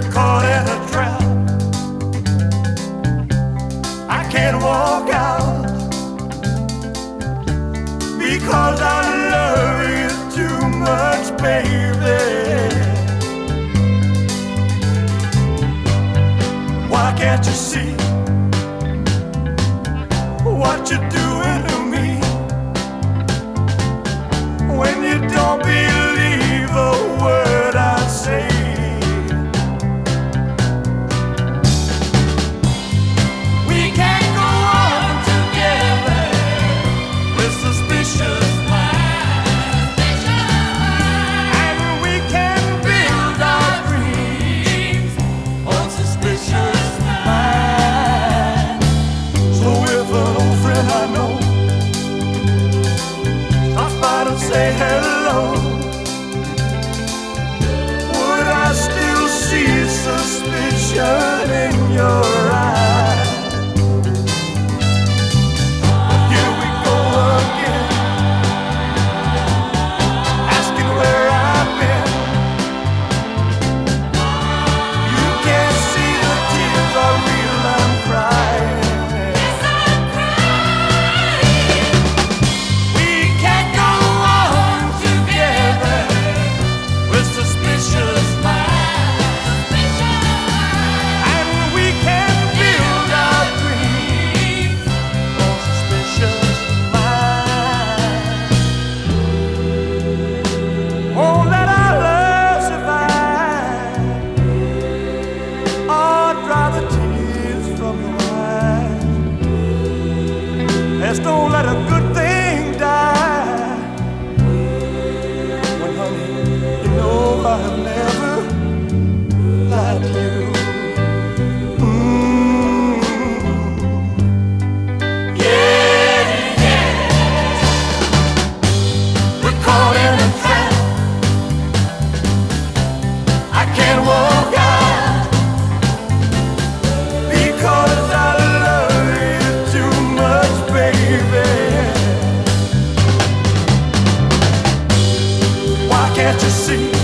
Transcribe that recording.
We're caught in a trap. I can't walk out because I love you too much, baby. Why can't you see what you're doing to me? When you don't believe a word I say. We can't go on together with suspicious minds, and we can build our dreams on suspicious minds. So if an old friend I know stops by to say hello, would I still see suspicion in your eyes? But here we go again, asking where I've been. You can't see the tears are real, I'm crying. Yes, I'm crying. We can't go on together with suspicious minds, and we can build our dreams on suspicious minds. Won't let our love survive, or dry the tears from your eyes. Let's don't let a good thing die. When, honey, you know I have never lied to you. Yeah, yeah. We're caught in a trap. I can't walk out because I love you too much, baby. Why can't you see